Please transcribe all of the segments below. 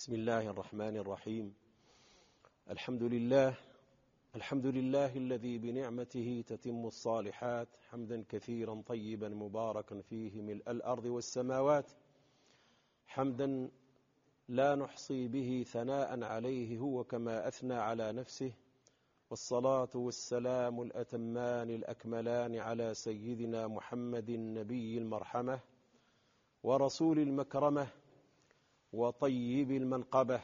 بسم الله الرحمن الرحيم. الحمد لله الذي بنعمته تتم الصالحات، حمدا كثيرا طيبا مباركا فيه ملء الأرض والسماوات، حمدا لا نحصي به ثناء عليه هو كما أثنى على نفسه، والصلاة والسلام الأتمان الأكملان على سيدنا محمد النبي المرحمة ورسول المكرمة وطيب المنقبة،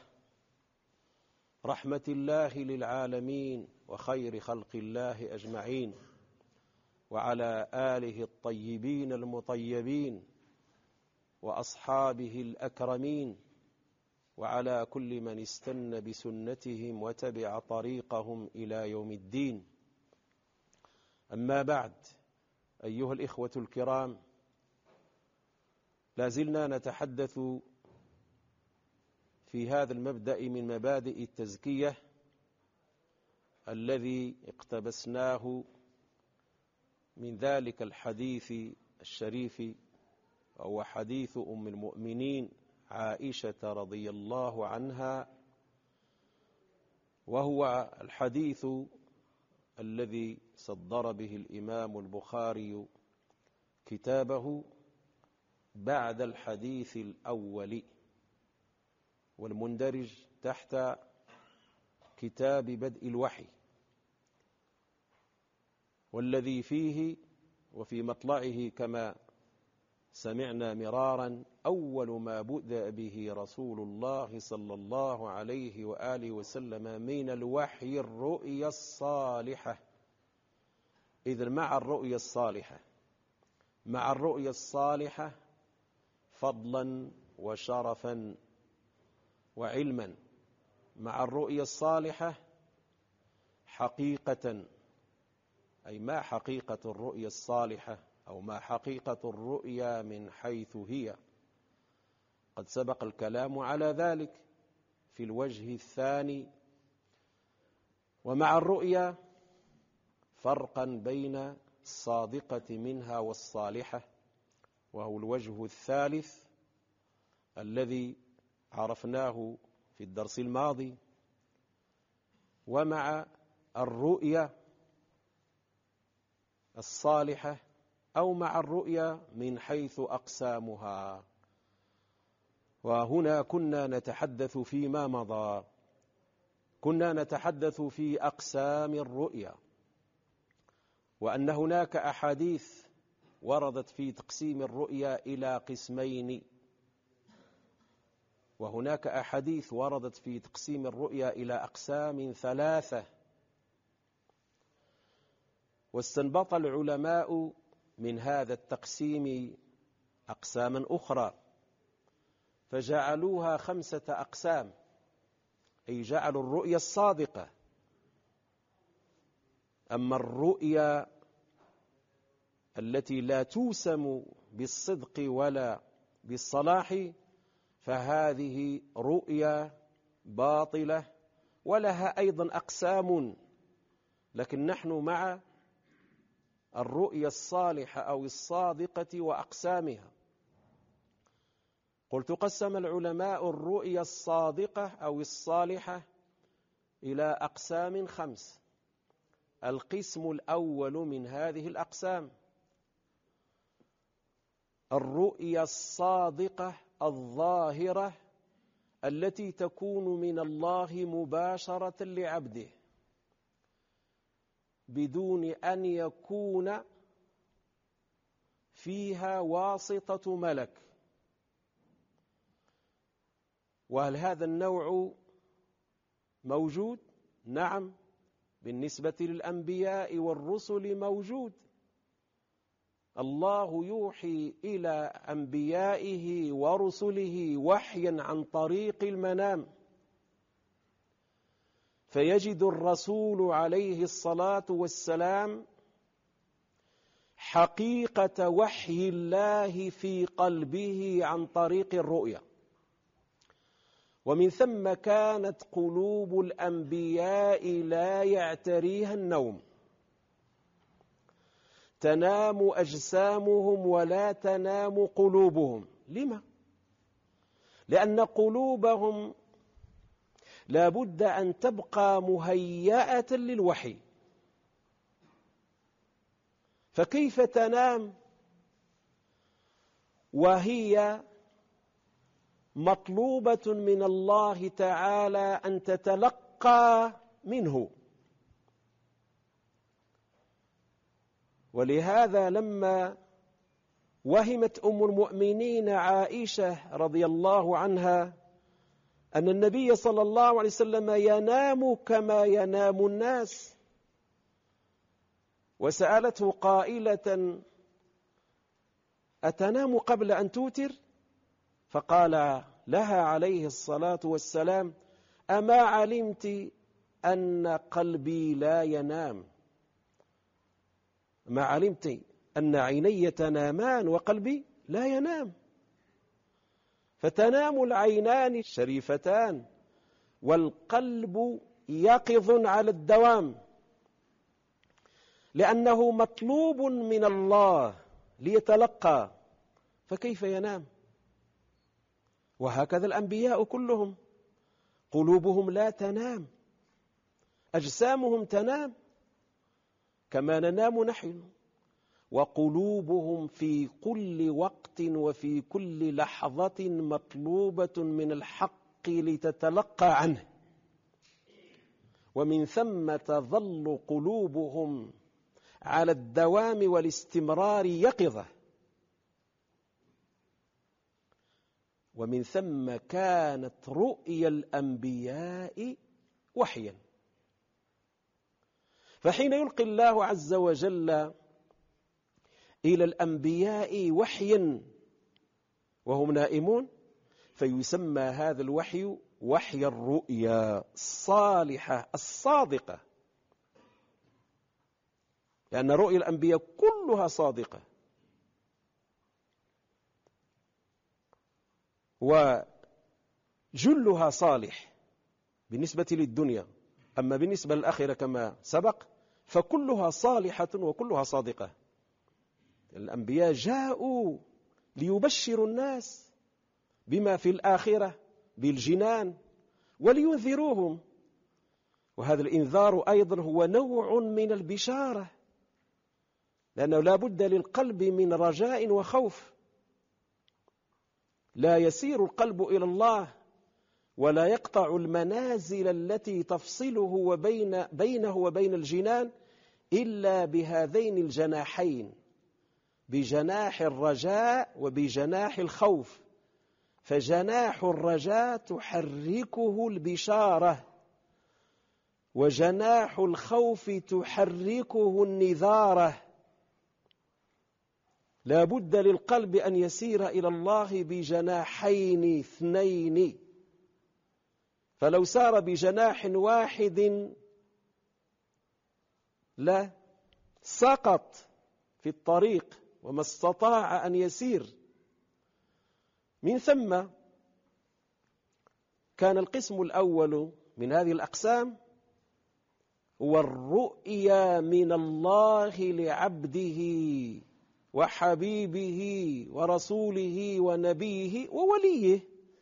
رحمة الله للعالمين وخير خلق الله أجمعين، وعلى آله الطيبين المطيبين وأصحابه الأكرمين، وعلى كل من استنى بسنتهم وتبع طريقهم إلى يوم الدين. أما بعد، أيها الإخوة الكرام، لازلنا نتحدث في هذا المبدأ من مبادئ التزكية الذي اقتبسناه من ذلك الحديث الشريف، وهو حديث أم المؤمنين عائشة رضي الله عنها، وهو الحديث الذي صدر به الإمام البخاري كتابه بعد الحديث الأول، والمندرج تحت كتاب بدء الوحي، والذي فيه وفي مطلعه كما سمعنا مرارا أول ما بدأ به رسول الله صلى الله عليه وآله وسلم من الوحي الرؤيا الصالحة. إذن مع الرؤيا الصالحة فضلا وشرفا وعلما، مع الرؤيا الصالحة حقيقة، أي ما حقيقة الرؤيا الصالحة أو ما حقيقة الرؤيا من حيث هي. قد سبق الكلام على ذلك في الوجه الثاني. ومع الرؤيا فرقا بين الصادقة منها والصالحة، وهو الوجه الثالث الذي عرفناه في الدرس الماضي. ومع الرؤيا الصالحة أو مع الرؤيا من حيث أقسامها. وهنا كنا نتحدث فيما مضى، كنا نتحدث في أقسام الرؤيا، وأن هناك أحاديث وردت في تقسيم الرؤيا إلى قسمين، وهناك أحاديث وردت في تقسيم الرؤيا إلى أقسام ثلاثة. واستنبط العلماء من هذا التقسيم أقساما أخرى، فجعلوها 5 أقسام، أي جعلوا الرؤيا الصادقة. أما الرؤيا التي لا توسم بالصدق ولا بالصلاح فهذه رؤيا باطلة ولها أيضا أقسام، لكن نحن مع الرؤيا الصالحة أو الصادقة وأقسامها. قلت قسم العلماء الرؤيا الصادقة أو الصالحة إلى أقسام 5. القسم الأول من هذه الأقسام الرؤيا الصادقة الظاهرة التي تكون من الله مباشرة لعبده بدون أن يكون فيها واسطة ملك. وهل هذا النوع موجود؟ نعم، بالنسبة للأنبياء والرسل موجود. الله يوحي إلى أنبيائه ورسله وحيا عن طريق المنام، فيجد الرسول عليه الصلاة والسلام حقيقة وحي الله في قلبه عن طريق الرؤيا. ومن ثم كانت قلوب الأنبياء لا يعتريها النوم، تنام أجسامهم ولا تنام قلوبهم. لما؟ لأن قلوبهم لا بد أن تبقى مهيئة للوحي. فكيف تنام وهي مطلوبة من الله تعالى أن تتلقى منه؟ ولهذا لما وهمت أم المؤمنين عائشة رضي الله عنها أن النبي صلى الله عليه وسلم ينام كما ينام الناس، وسألته قائلة: أتنام قبل أن توتر؟ فقال لها عليه الصلاة والسلام: أما علمت أن قلبي لا ينام؟ ما علمت أن عيني تنامان وقلبي لا ينام؟ فتنام العينان الشريفتان والقلب يقظ على الدوام، لأنه مطلوب من الله ليتلقى، فكيف ينام؟ وهكذا الأنبياء كلهم قلوبهم لا تنام، أجسامهم تنام كما ننام نحن، وقلوبهم في كل وقت وفي كل لحظة مطلوبة من الحق لتتلقى عنه، ومن ثم تظل قلوبهم على الدوام والاستمرار يقظة، ومن ثم كانت رؤيا الأنبياء وحيا. فحين يلقي الله عز وجل إلى الأنبياء وحيا وهم نائمون، فيسمى هذا الوحي وحي الرؤيا الصالحة الصادقة، لأن رؤيا الأنبياء كلها صادقة، وجلها صالح بالنسبة للدنيا، أما بالنسبة للآخرة كما سبق فكلها صالحة وكلها صادقة. الأنبياء جاءوا ليبشروا الناس بما في الآخرة بالجنان ولينذروهم، وهذا الإنذار أيضا هو نوع من البشارة، لأنه لا بد للقلب من رجاء وخوف. لا يسير القلب إلى الله ولا يقطع المنازل التي تفصله بينه وبين الجنان إلا بهذين الجناحين، بجناح الرجاء وبجناح الخوف. فجناح الرجاء تحركه البشارة، وجناح الخوف تحركه النذارة. لا بد للقلب أن يسير إلى الله بجناحين اثنين، فلو سار بجناح واحد لا سقط في الطريق وما استطاع أن يسير. من ثم كان القسم الأول من هذه الأقسام هو الرؤيا من الله لعبده وحبيبه ورسوله ونبيه ووليه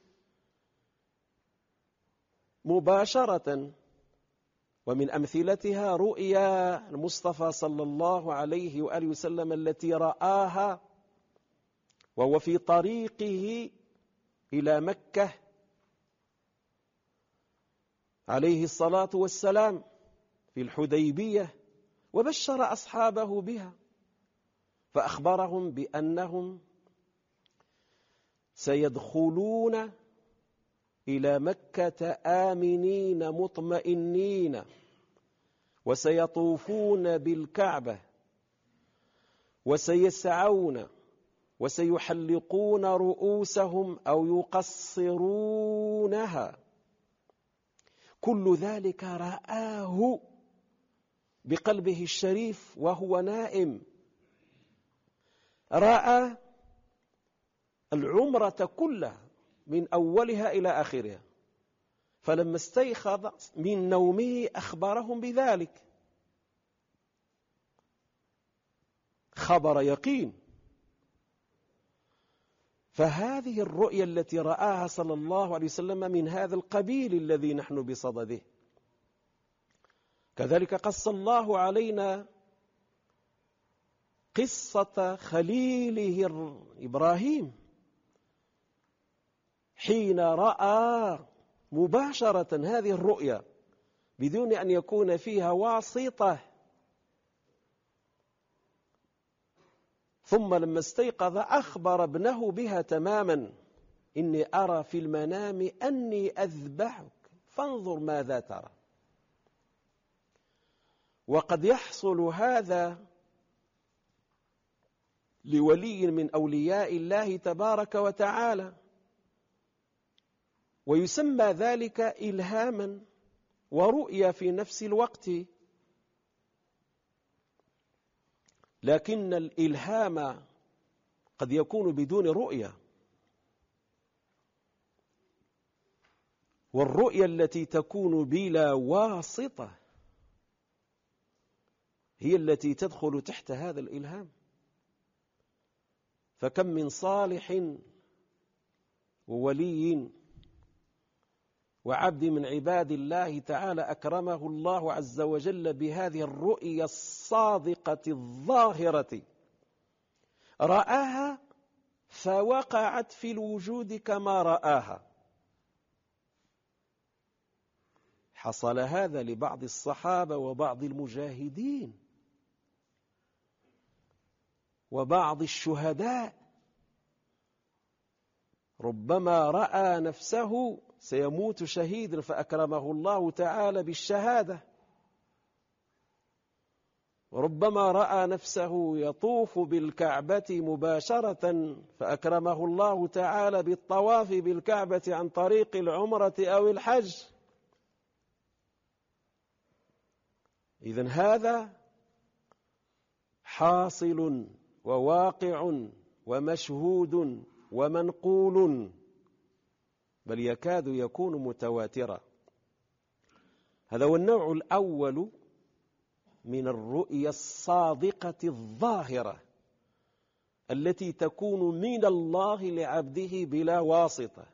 مباشرة. ومن أمثلتها رؤيا المصطفى صلى الله عليه وآله وسلم التي رآها وهو في طريقه إلى مكة عليه الصلاة والسلام في الحديبية، وبشر أصحابه بها، فأخبرهم بأنهم سيدخلون إلى مكة آمنين مطمئنين، وسيطوفون بالكعبة، وسيسعون وسيحلقون رؤوسهم أو يقصرونها. كل ذلك رآه بقلبه الشريف وهو نائم، رأى العمرة كلها من أولها إلى آخرها، فلما استيقظ من نومه أخبرهم بذلك خبر يقين. فهذه الرؤيا التي رآها صلى الله عليه وسلم من هذا القبيل الذي نحن بصدده. كذلك قص الله علينا قصة خليله إبراهيم حين رأى مباشرة هذه الرؤيا بدون أن يكون فيها واسطة، ثم لما استيقظ أخبر ابنه بها تماما: إني أرى في المنام أني أذبحك فانظر ماذا ترى. وقد يحصل هذا لولي من أولياء الله تبارك وتعالى، ويسمى ذلك إلهاما ورؤيا في نفس الوقت. لكن الإلهام قد يكون بدون رؤية، والرؤيا التي تكون بلا واسطة هي التي تدخل تحت هذا الإلهام. فكم من صالح وولي وعبد من عباد الله تعالى أكرمه الله عز وجل بهذه الرؤيا الصادقة الظاهرة، رآها فوقعت في الوجود كما رآها. حصل هذا لبعض الصحابة وبعض المجاهدين وبعض الشهداء، ربما رأى نفسه سيموت شهيدا فأكرمه الله تعالى بالشهادة، وربما رأى نفسه يطوف بالكعبة مباشرة فأكرمه الله تعالى بالطواف بالكعبة عن طريق العمرة أو الحج. إذن هذا حاصل وواقع ومشهود ومنقول، بل يكاد يكون متواترا. هذا هو النوع الأول من الرؤيا الصادقة الظاهرة التي تكون من الله لعبده بلا واسطة،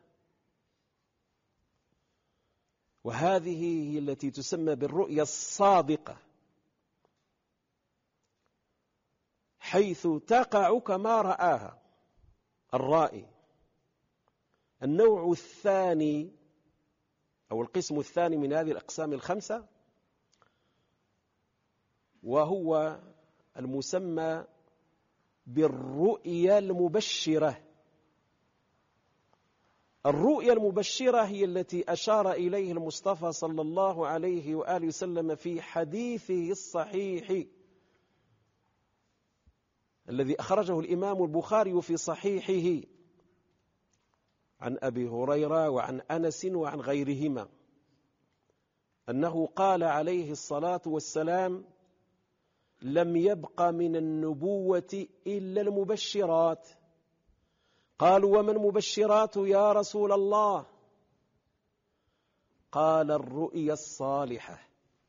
وهذه هي التي تسمى بالرؤيا الصادقة، حيث تقع كما رآها الرائي. النوع الثاني أو القسم الثاني من هذه الأقسام الخمسة وهو المسمى بالرؤيا المبشرة. الرؤيا المبشرة هي التي أشار إليه المصطفى صلى الله عليه وآله وسلم في حديثه الصحيح الذي أخرجه الإمام البخاري في صحيحه عن أبي هريرة وعن أنس وعن غيرهما أنه قال عليه الصلاة والسلام: لم يبق من النبوة إلا المبشرات. قالوا: وما المبشرات يا رسول الله؟ قال: الرؤيا الصالحة.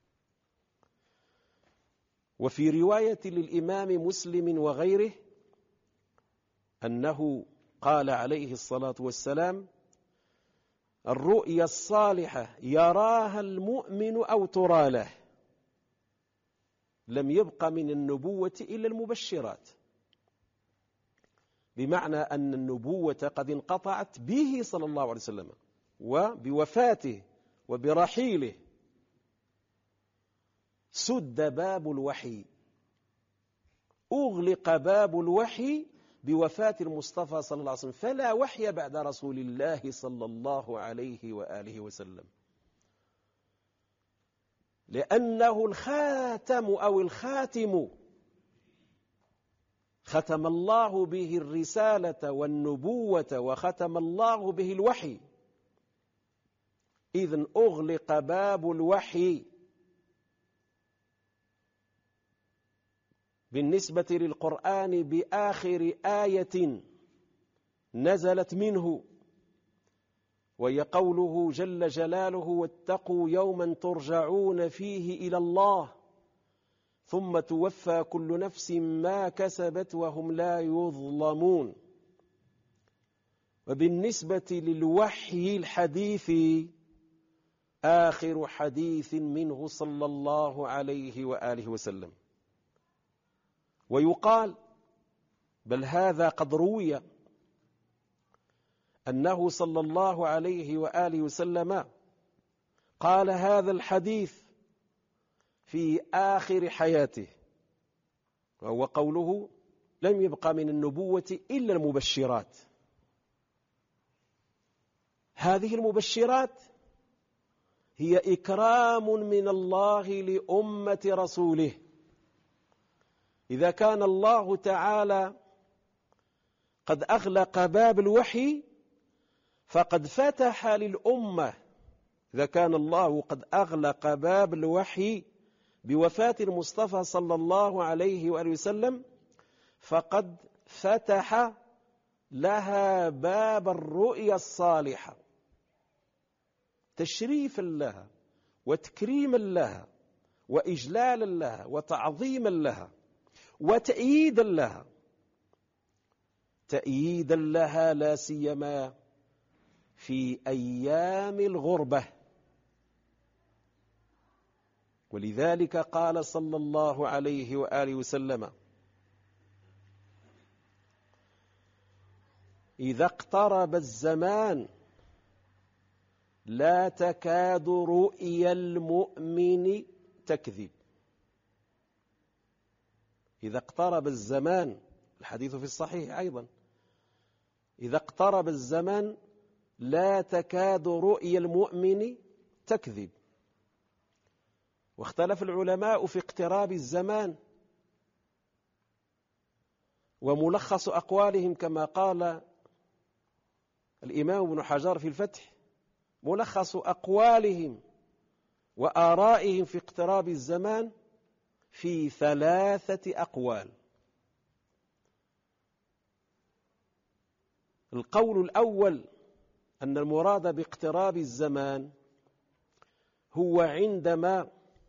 وفي رواية للإمام مسلم وغيره أنه قال عليه الصلاة والسلام: الرؤيا الصالحة يراها المؤمن أو ترى له. لم يبق من النبوة إلا المبشرات، بمعنى أن النبوة قد انقطعت به صلى الله عليه وسلم وبوفاته وبرحيله. سد باب الوحي، أغلق باب الوحي بوفاة المصطفى صلى الله عليه وسلم، فلا وحي بعد رسول الله صلى الله عليه وآله وسلم، لأنه الخاتم أو الخاتم، ختم الله به الرسالة والنبوة وختم الله به الوحي. إذن أغلق باب الوحي بالنسبة للقرآن بآخر آية نزلت منه، وهي قوله جل جلاله: واتقوا يوما ترجعون فيه إلى الله ثم توفى كل نفس ما كسبت وهم لا يظلمون. وبالنسبة للوحي الحديث آخر حديث منه صلى الله عليه وآله وسلم. ويقال بل هذا قد روي أنه صلى الله عليه وآله وسلم قال هذا الحديث في آخر حياته، وهو قوله: لم يبقى من النبوة إلا المبشرات. هذه المبشرات هي إكرام من الله لأمة رسوله. إذا كان الله تعالى قد أغلق باب الوحي فقد فتح للأمة. إذا كان الله قد أغلق باب الوحي بوفاة المصطفى صلى الله عليه وآله وسلم فقد فتح لها باب الرؤيا الصالحة، تشريفا لها وتكريما لها وإجلالا لها وتعظيما لها وتأييدا لها، تأييدا لها لا سيما في أيام الغربة. ولذلك قال صلى الله عليه وآله وسلم: إذا اقترب الزمان لا تكاد رؤيا المؤمن تكذب. إذا اقترب الزمان، الحديث في الصحيح أيضا، إذا اقترب الزمان لا تكاد رؤيا المؤمن تكذب. واختلف العلماء في اقتراب الزمان، وملخص أقوالهم كما قال الإمام ابن حجر في الفتح: ملخص أقوالهم وآرائهم في اقتراب الزمان في 3 أقوال. القول الأول أن المراد باقتراب الزمان هو عندما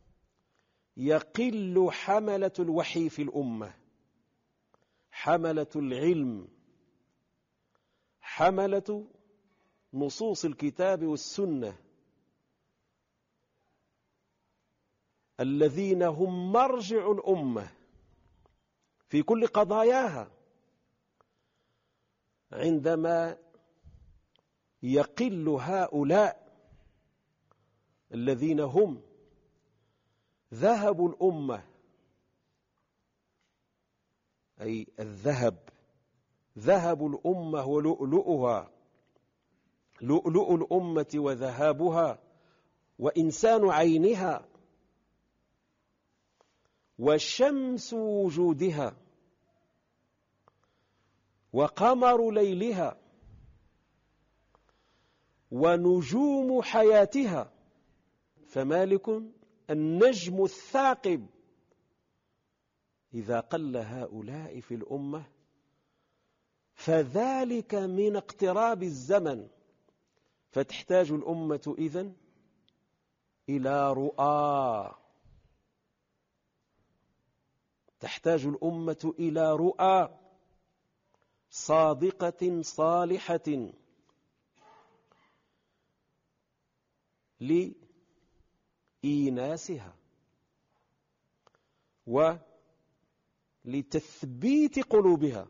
يقل حملة الوحي في الأمة، حملة العلم، حملة نصوص الكتاب والسنة، الذين هم مرجع الأمة في كل قضاياها. عندما يقل هؤلاء الذين هم ذهب الأمة، أي الذهب، ذهب الأمة ولؤلؤها، لؤلؤ الأمة وذهابها وإنسان عينها وشمس وجودها وقمر ليلها ونجوم حياتها، فمالك النجم الثاقب. إذا قل هؤلاء في الأمة فذلك من اقتراب الزمن، فتحتاج الأمة إذن إلى رؤى، تحتاج الأمة إلى رؤى صادقة صالحة لإيناسها ولتثبيت قلوبها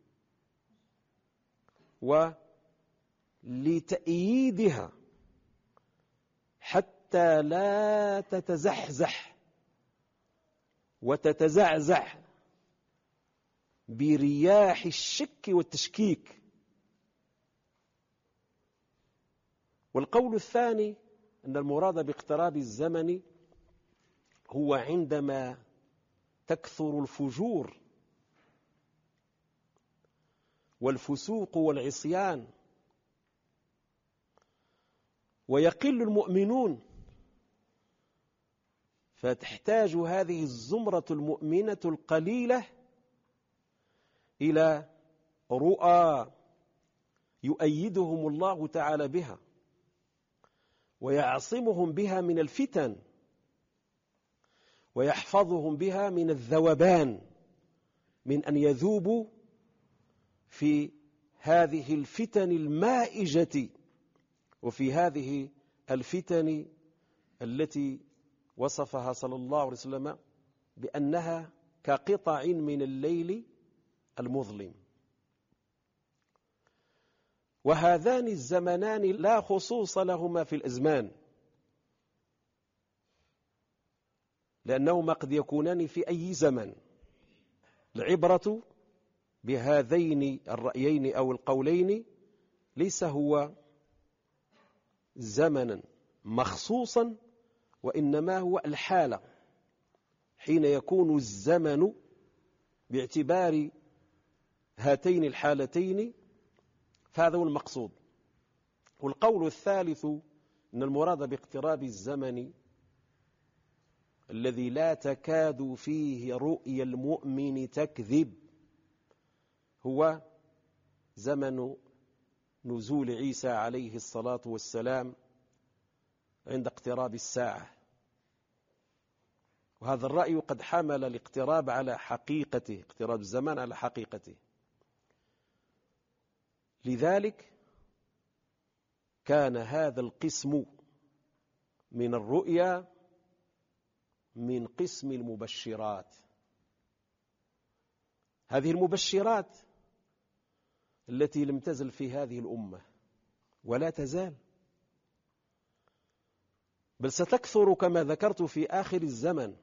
ولتأييدها حتى لا تتزحزح وتتزعزع برياح الشك والتشكيك. والقول الثاني أن المراد باقتراب الزمن هو عندما تكثر الفجور والفسوق والعصيان ويقل المؤمنون، فتحتاج هذه الزمرة المؤمنة القليلة إلى رؤى يؤيدهم الله تعالى بها ويعصمهم بها من الفتن ويحفظهم بها من الذوبان، من أن يذوبوا في هذه الفتن المائجة، وفي هذه الفتن التي وصفها صلى الله عليه وسلم بأنها كقطع من الليل المظلم. وهذان الزمنان لا خصوص لهما في الأزمان، لأنهما قد يكونان في أي زمن. العبرة بهذين الرأيين أو القولين ليس هو زمنا مخصوصا، وإنما هو الحالة. حين يكون الزمن باعتبار هاتين الحالتين فهذا هو المقصود. والقول الثالث أن المراد باقتراب الزمن الذي لا تكاد فيه رؤيا المؤمن تكذب هو زمن نزول عيسى عليه الصلاة والسلام عند اقتراب الساعة. وهذا الرأي قد حمل الاقتراب على حقيقته، اقتراب الزمان على حقيقته. لذلك كان هذا القسم من الرؤيا من قسم المبشرات. هذه المبشرات التي لم تزل في هذه الأمة ولا تزال، بل ستكثر كما ذكرت في آخر الزمن.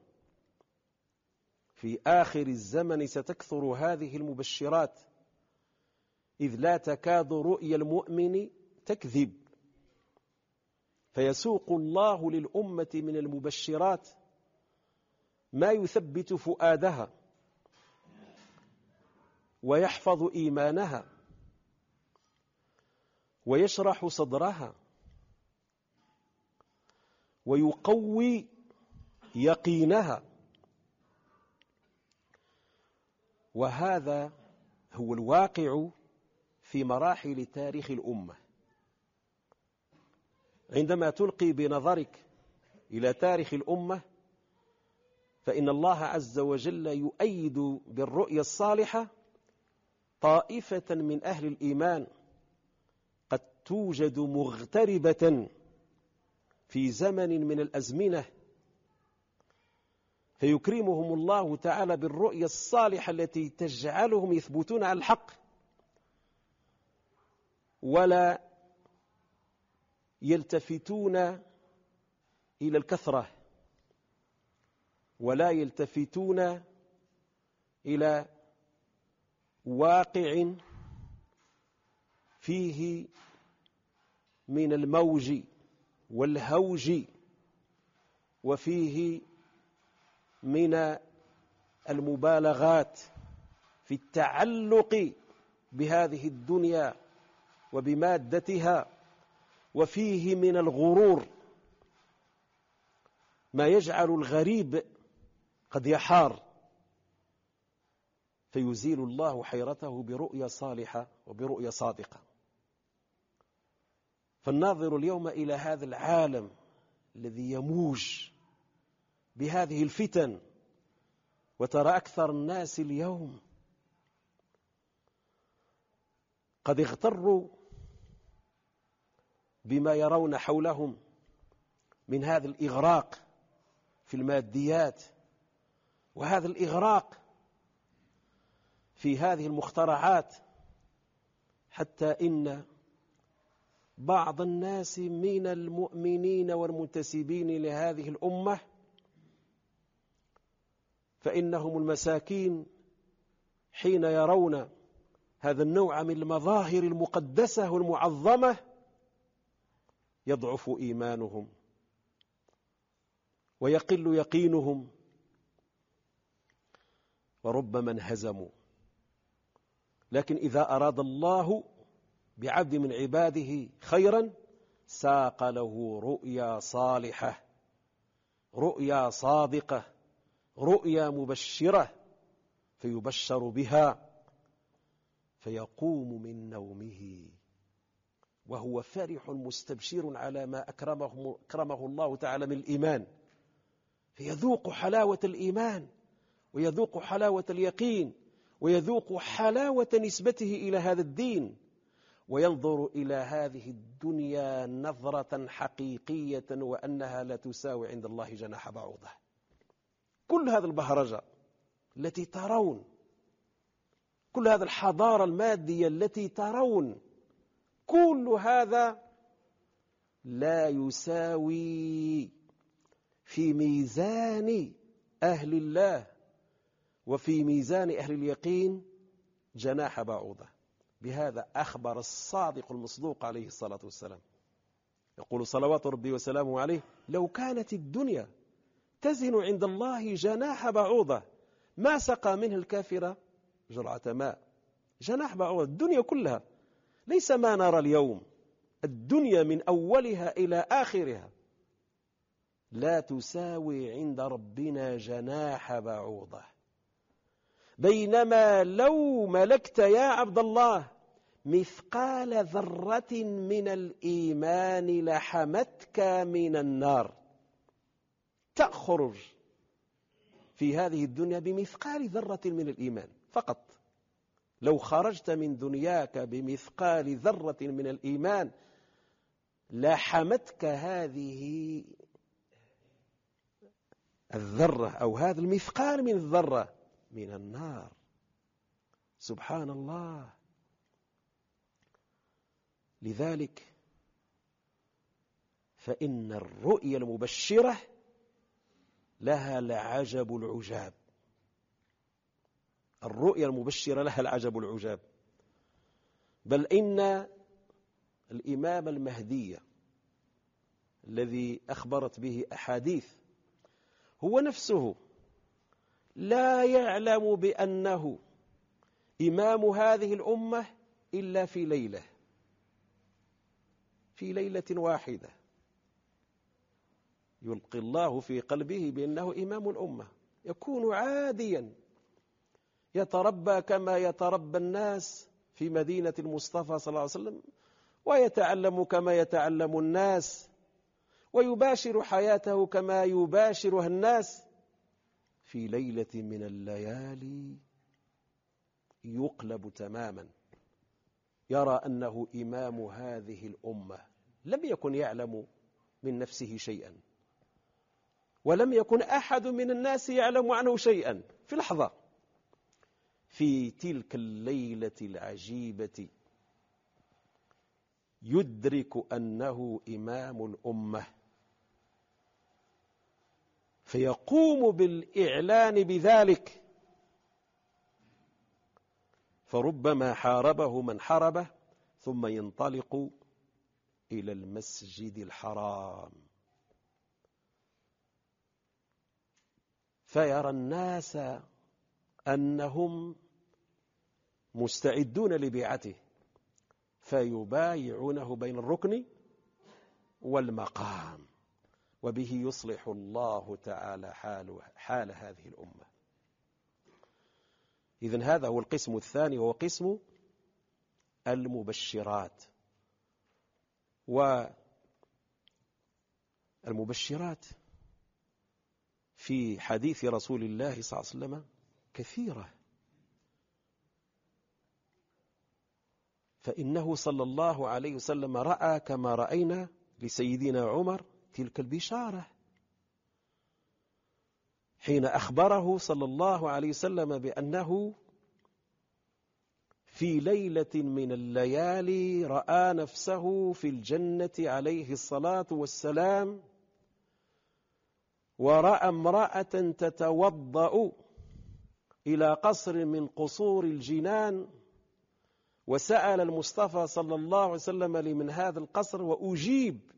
في آخر الزمن ستكثر هذه المبشرات، إذ لا تكاد رؤيا المؤمن تكذب، فيسوق الله للأمة من المبشرات ما يثبت فؤادها ويحفظ إيمانها ويشرح صدرها ويقوي يقينها. وهذا هو الواقع في مراحل تاريخ الأمة. عندما تلقي بنظرك إلى تاريخ الأمة فإن الله عز وجل يؤيد بالرؤيا الصالحة طائفة من أهل الإيمان قد توجد مغتربة في زمن من الأزمنة، فيكرمهم الله تعالى بالرؤيا الصالحة التي تجعلهم يثبتون على الحق ولا يلتفتون إلى الكثرة، ولا يلتفتون إلى واقع فيه من الموج والهوج وفيه من المبالغات في التعلق بهذه الدنيا وبمادتها، وفيه من الغرور ما يجعل الغريب قد يحار، فيزيل الله حيرته برؤيا صالحة وبرؤيا صادقة. فالناظر اليوم إلى هذا العالم الذي يموج بهذه الفتن، وترى أكثر الناس اليوم قد اغتروا بما يرون حولهم من هذا الإغراق في الماديات، وهذا الإغراق في هذه المخترعات، حتى إن بعض الناس من المؤمنين والمنتسبين لهذه الأمة فإنهم المساكين حين يرون هذا النوع من المظاهر المقدسة والمعظمة يضعف إيمانهم ويقل يقينهم، وربما انهزموا. لكن إذا أراد الله بعبد من عباده خيرا ساق له رؤيا صالحة، رؤيا صادقة، رؤيا مبشرة، فيبشر بها فيقوم من نومه وهو فرح مستبشر على ما أكرمه الله تعالى من الإيمان، فيذوق حلاوة الإيمان ويذوق حلاوة اليقين ويذوق حلاوة نسبته إلى هذا الدين وينظر إلى هذه الدنيا نظرة حقيقية وأنها لا تساوي عند الله جناح بعوضة. كل هذا البهرجة التي ترون، كل هذا الحضارة المادية التي ترون، كل هذا لا يساوي في ميزان أهل الله وفي ميزان أهل اليقين جناح بعوضة. بهذا أخبر الصادق المصدوق عليه الصلاة والسلام، يقول صلوات ربي وسلامه عليه: لو كانت الدنيا تزن عند الله جناح بعوضة ما سقى منه الكافر جرعة ماء. جناح بعوضة، الدنيا كلها، ليس ما نرى اليوم، الدنيا من أولها إلى آخرها لا تساوي عند ربنا جناح بعوضة. بينما لو ملكت يا عبد الله مثقال ذرة من الإيمان لحمتك من النار. تخرج في هذه الدنيا بمثقال ذرة من الإيمان فقط. لو خرجت من دنياك بمثقال ذرة من الإيمان لحمتك هذه الذرة أو هذا المثقال من الذرة من النار. سبحان الله. لذلك فإن الرؤيا المبشرة لها العجب العجاب. الرؤيا المبشرة لها العجب العجاب. بل إن الإمام المهدي الذي أخبرت به أحاديث هو نفسه لا يعلم بأنه إمام هذه الأمة إلا في ليلة واحدة يلقي الله في قلبه بأنه إمام الأمة، يكون عاديا يتربى كما يتربى الناس في مدينة المصطفى صلى الله عليه وسلم، ويتعلم كما يتعلم الناس، ويباشر حياته كما يباشرها الناس. في ليلة من الليالي يقلب تماما، يرى أنه إمام هذه الأمة. لم يكن يعلم من نفسه شيئا، ولم يكن أحد من الناس يعلم عنه شيئا. في لحظة، في تلك الليلة العجيبة، يدرك أنه إمام الأمة، فيقوم بالإعلان بذلك. فربما حاربه من حاربه، ثم ينطلق إلى المسجد الحرام فيرى الناس أنهم مستعدون لبيعته، فيبايعونه بين الركن والمقام، وبه يصلح الله تعالى حال هذه الأمة. إذن هذا هو القسم الثاني، وهو قسم المبشرات. والمبشرات في حديث رسول الله صلى الله عليه وسلم كثيرة، فإنه صلى الله عليه وسلم رأى كما رأينا لسيدنا عمر تلك البشارة حين أخبره صلى الله عليه وسلم بأنه في ليلة من الليالي رأى نفسه في الجنة عليه الصلاة والسلام، ورأى امرأة تتوضأ إلى قصر من قصور الجنان، وسأل المصطفى صلى الله عليه وسلم لمن هذا القصر، وأجيب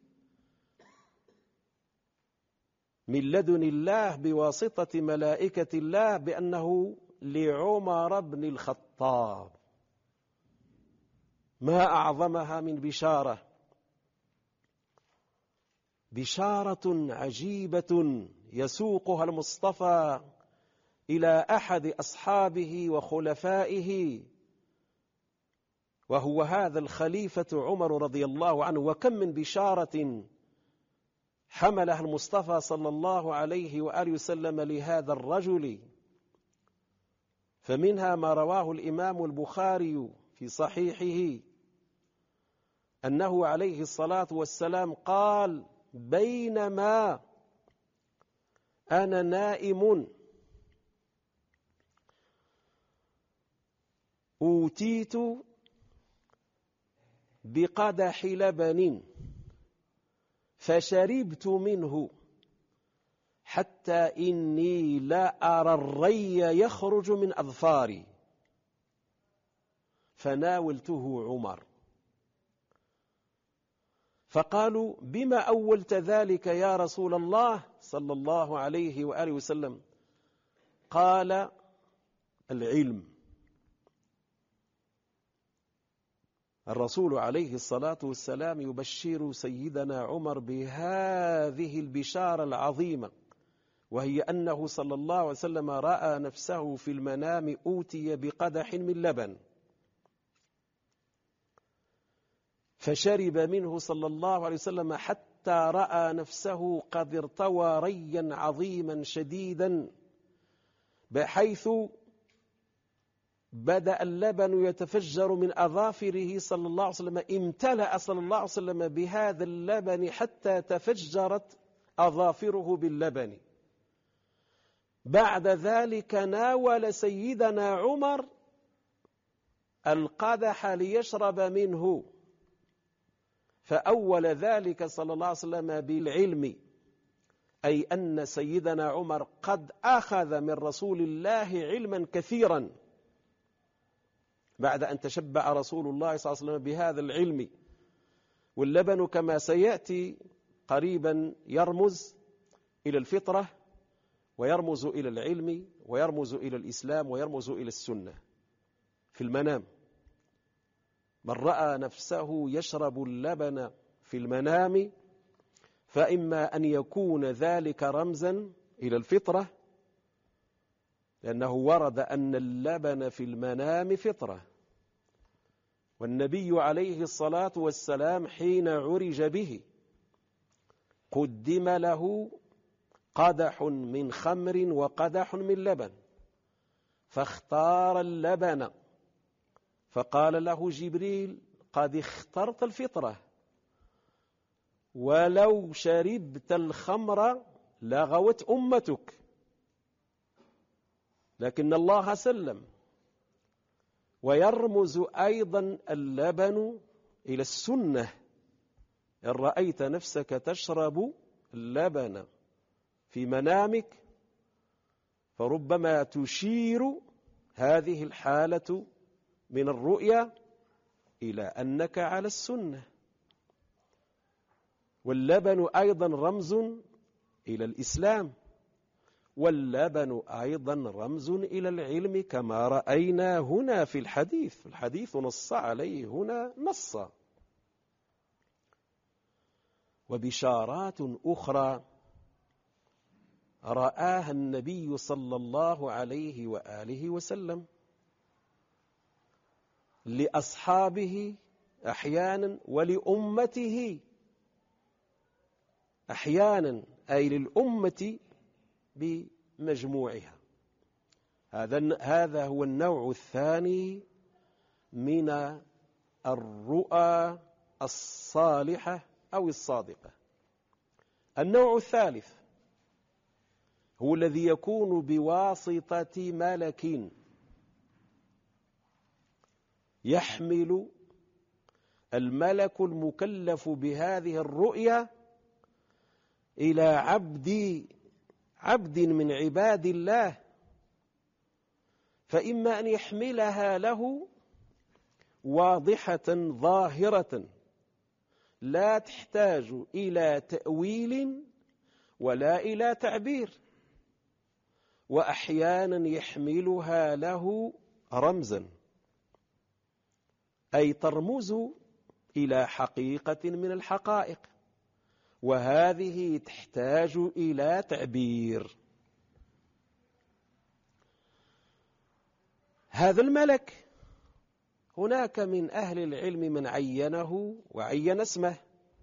من لدن الله بواسطة ملائكة الله بأنه لعمر بن الخطاب. ما أعظمها من بشارة، بشارة عجيبة يسوقها المصطفى إلى أحد أصحابه وخلفائه، وهو هذا الخليفة عمر رضي الله عنه. وكم من بشارة حملها المصطفى صلى الله عليه وآله وسلم لهذا الرجل، فمنها ما رواه الإمام البخاري في صحيحه أنه عليه الصلاة والسلام قال: بينما أنا نائم أوتيت بقدح لبن فشربت منه حتى إني لا أرى الري يخرج من أظفاري، فناولته عمر. فقالوا: بما أولت ذلك يا رسول الله صلى الله عليه وآله وسلم؟ قال: العلم. الرسول عليه الصلاة والسلام يبشر سيدنا عمر بهذه البشارة العظيمة، وهي أنه صلى الله عليه وسلم رأى نفسه في المنام أوتي بقدح من لبن فشرب منه صلى الله عليه وسلم حتى رأى نفسه قد ارتوى ريا عظيما شديدا، بحيث بدأ اللبن يتفجر من أظافره صلى الله عليه وسلم. امتلأ صلى الله عليه وسلم بهذا اللبن حتى تفجرت أظافره باللبن. بعد ذلك ناول سيدنا عمر القدح ليشرب منه، فأول ذلك صلى الله عليه وسلم بالعلم، أي أن سيدنا عمر قد أخذ من رسول الله علما كثيرا بعد أن تشبع رسول الله صلى الله عليه وسلم بهذا العلم. واللبن كما سيأتي قريبا يرمز إلى الفطرة، ويرمز إلى العلم، ويرمز إلى الإسلام، ويرمز إلى السنة. في المنام، من رأى نفسه يشرب اللبن في المنام فإما أن يكون ذلك رمزا إلى الفطرة، لأنه ورد أن اللبن في المنام فطرة، والنبي عليه الصلاة والسلام حين عرج به قدم له قدح من خمر وقدح من لبن، فاختار اللبن، فقال له جبريل: قد اخترت الفطرة، ولو شربت الخمر لغوت أمتك. لكن الله سلم. ويرمز أيضا اللبن إلى السنة. إن رأيت نفسك تشرب اللبن في منامك فربما تشير هذه الحالة من الرؤيا إلى أنك على السنة. واللبن أيضا رمز إلى الإسلام، واللبن أيضا رمز إلى العلم كما رأينا هنا في الحديث. الحديث نص عليه هنا نصا. وبشارات أخرى رآها النبي صلى الله عليه وآله وسلم لأصحابه أحيانا ولأمته أحيانا، أي للأمة بمجموعها. هذا هو النوع الثاني من الرؤى الصالحة أو الصادقة. النوع الثالث هو الذي يكون بواسطة ملك يحمل الملك المكلف بهذه الرؤيا إلى عبد من عباد الله، فإما أن يحملها له واضحة ظاهرة لا تحتاج إلى تأويل ولا إلى تعبير، وأحيانا يحملها له رمزا، أي ترمز إلى حقيقة من الحقائق، وهذه تحتاج إلى تعبير. هذا الملك هناك من أهل العلم من عينه وعين اسمه،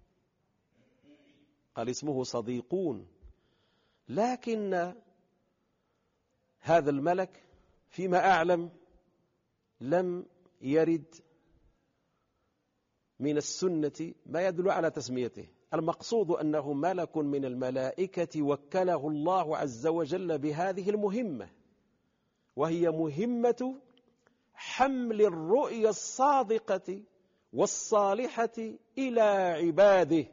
قال اسمه صديقون، لكن هذا الملك فيما أعلم لم يرد من السنة ما يدل على تسميته. المقصود أنه ملك من الملائكة وكله الله عز وجل بهذه المهمة، وهي مهمة حمل الرؤيا الصادقة والصالحة إلى عباده،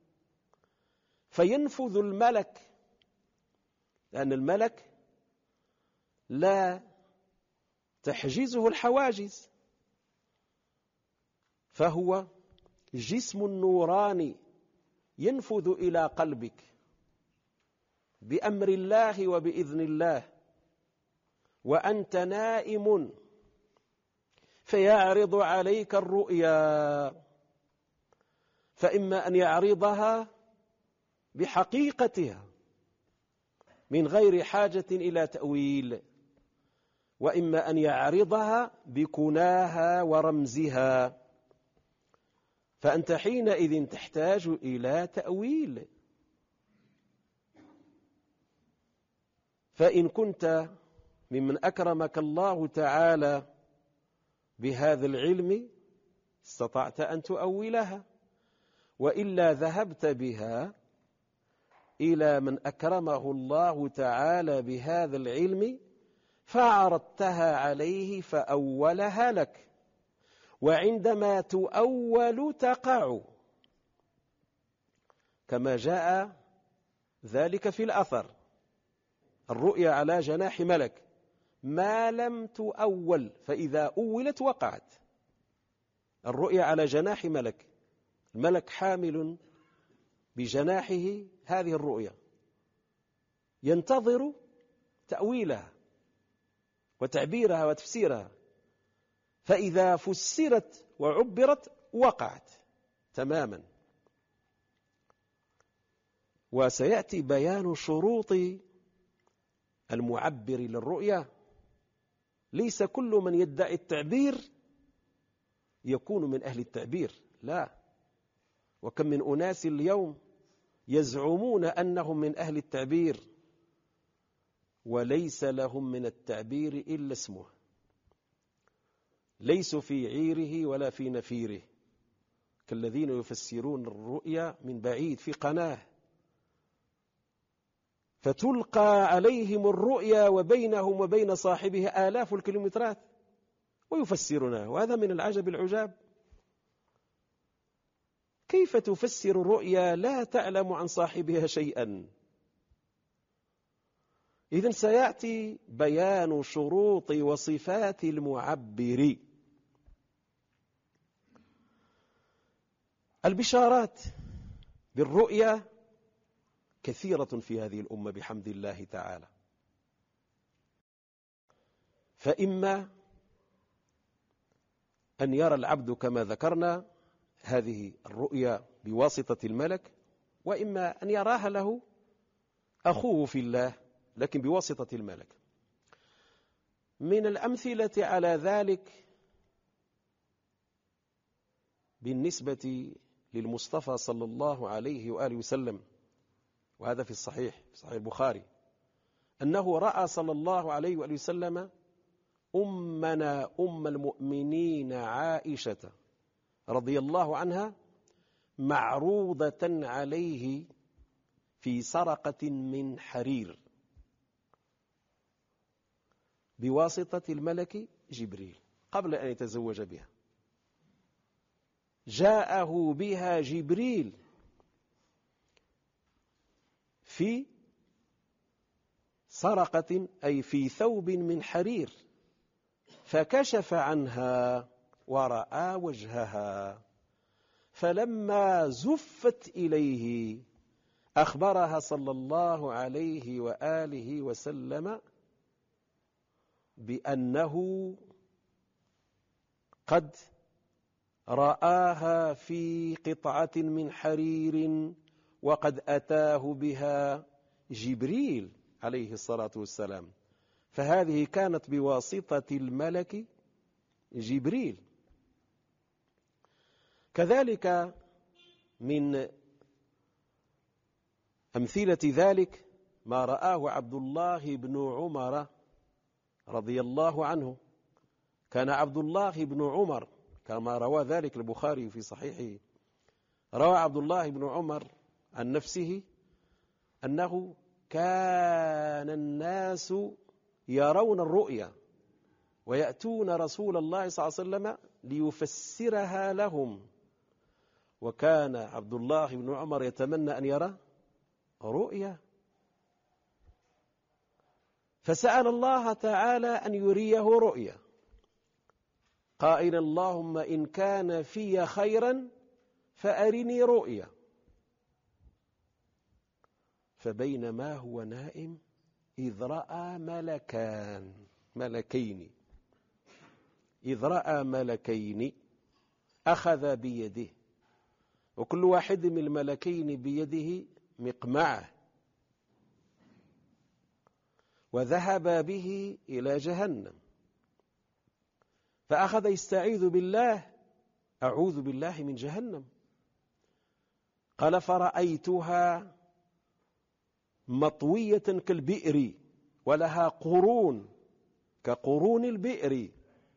فينفذ الملك، لأن الملك لا تحجزه الحواجز، فهو جسم نوراني ينفذ إلى قلبك بأمر الله وبإذن الله، وأنت نائم فيعرض عليك الرؤيا، فإما أن يعرضها بحقيقتها من غير حاجة إلى تأويل، وإما أن يعرضها بكناها ورمزها، فأنت حينئذ تحتاج إلى تأويل. فإن كنت ممن أكرمك الله تعالى بهذا العلم استطعت أن تؤولها، وإلا ذهبت بها إلى من أكرمه الله تعالى بهذا العلم فعرضتها عليه فأولها لك، وعندما تؤول تقع، كما جاء ذلك في الأثر: الرؤيا على جناح ملك ما لم تؤول، فإذا أولت وقعت. الرؤيا على جناح ملك، الملك حامل بجناحه هذه الرؤيا، ينتظر تأويلها وتعبيرها وتفسيرها، فإذا فسرت وعبرت وقعت تماما. وسيأتي بيان شروط المعبر للرؤيا. ليس كل من يدعي التعبير يكون من أهل التعبير، لا. وكم من أناس اليوم يزعمون أنهم من أهل التعبير وليس لهم من التعبير إلا اسمه، ليسوا في عيره ولا في نفيره، كالذين يفسرون الرؤيا من بعيد في قناة، فتلقى عليهم الرؤيا وبينهم وبين صاحبها آلاف الكيلومترات ويفسرونها، وهذا من العجب العجاب. كيف تفسر الرؤيا لا تعلم عن صاحبها شيئا؟ إذن سيأتي بيان شروط وصفات المعبر. البشارات بالرؤيا كثيرة في هذه الأمة بحمد الله تعالى، فإما أن يرى العبد كما ذكرنا هذه الرؤيا بواسطة الملك، وإما أن يراها له أخوه في الله لكن بواسطة الملك. من الأمثلة على ذلك بالنسبة للمصطفى صلى الله عليه وآله وسلم، وهذا في الصحيح، في صحيح البخاري، أنه رأى صلى الله عليه وآله وسلم أمنا أم المؤمنين عائشة رضي الله عنها معروضة عليه في سرقة من حرير بواسطة الملك جبريل قبل أن يتزوج بها. جاءه بها جبريل في سرقة، أي في ثوب من حرير، فكشف عنها ورأى وجهها، فلما زفت إليه أخبرها صلى الله عليه وآله وسلم بأنه قد رآها في قطعة من حرير وقد أتاه بها جبريل عليه الصلاة والسلام، فهذه كانت بواسطة الملك جبريل. كذلك من أمثلة ذلك ما رآه عبد الله بن عمر رضي الله عنه. كان عبد الله بن عمر كما روى ذلك البخاري في صحيحه. روى عبد الله بن عمر عن نفسه أنه كان الناس يرون الرؤيا ويأتون رسول الله صلى الله عليه وسلم ليفسرها لهم، وكان عبد الله بن عمر يتمنى أن يرى رؤيا، فسأل الله تعالى أن يريه رؤيا قائلا اللهم إن كان في خيرا فأرني رؤيا. فبينما هو نائم إذ رأى ملكين أخذ بيده، وكل واحد من الملكين بيده مقمعه، وذهب به إلى جهنم، فأخذ يستعيذ بالله أعوذ بالله من جهنم. قال فرأيتها مطوية كالبئر ولها قرون كقرون البئر،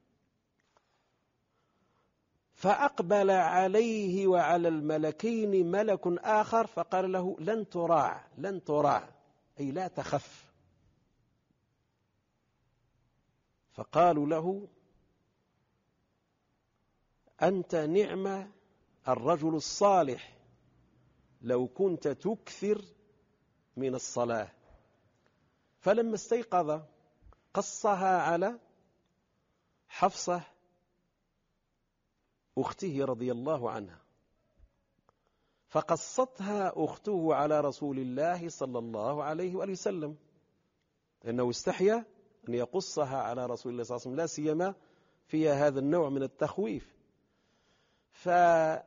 فأقبل عليه وعلى الملكين ملك آخر فقال له لن تراع أي لا تخف. فقالوا له أنت نعم الرجل الصالح لو كنت تكثر من الصلاة. فلما استيقظ قصها على حفصة أخته رضي الله عنها، فقصتها أخته على رسول الله صلى الله عليه وآله وسلم، لأنه استحيا أن يقصها على رسول الله صلى الله عليه وسلم، لا سيما فيها هذا النوع من التخويف. فلما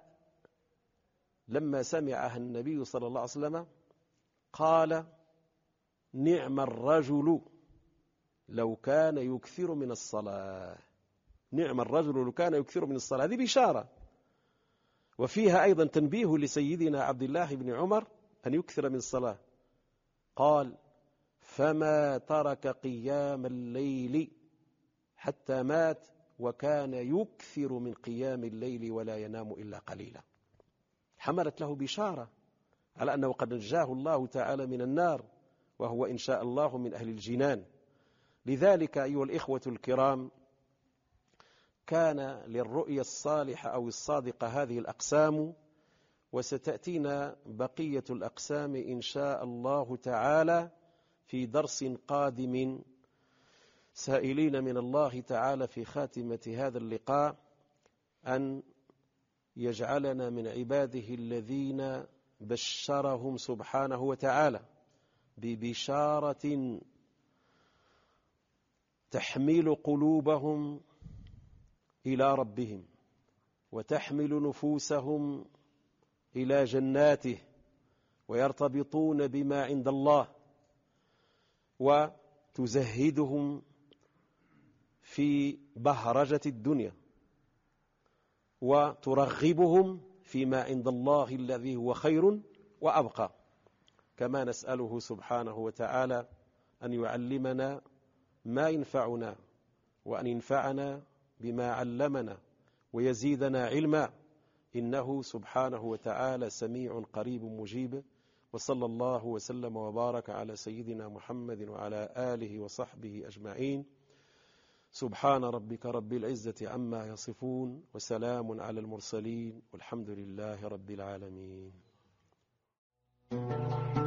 سمعها النبي صلى الله عليه وسلم قال نعم الرجل لو كان يكثر من الصلاة. نعم الرجل لو كان يكثر من الصلاة، هذه بشارة، وفيها أيضا تنبيه لسيدنا عبد الله بن عمر أن يكثر من الصلاة. قال فما ترك قيام الليل حتى مات وكان يكثر من قيام الليل ولا ينام إلا قليلا. حملت له بشارة على أنه قد نجاه الله تعالى من النار، وهو إن شاء الله من أهل الجنان. لذلك أيها الإخوة الكرام، كان للرؤيا الصالحة أو الصادقة هذه الأقسام، وستأتينا بقية الأقسام إن شاء الله تعالى في درس قادم، سائلين من الله تعالى في خاتمة هذا اللقاء أن يجعلنا من عباده الذين بشرهم سبحانه وتعالى ببشارة تحمل قلوبهم إلى ربهم وتحمل نفوسهم إلى جناته، ويرتبطون بما عند الله، وتزهدهم في بهرجة الدنيا، وترغبهم فيما عند الله الذي هو خير وأبقى. كما نسأله سبحانه وتعالى أن يعلمنا ما ينفعنا، وأن ينفعنا بما علمنا، ويزيدنا علما، إنه سبحانه وتعالى سميع قريب مجيب. وصلى الله وسلم وبارك على سيدنا محمد وعلى آله وصحبه أجمعين. سبحان ربك رب العزة عما يصفون، وسلام على المرسلين، والحمد لله رب العالمين.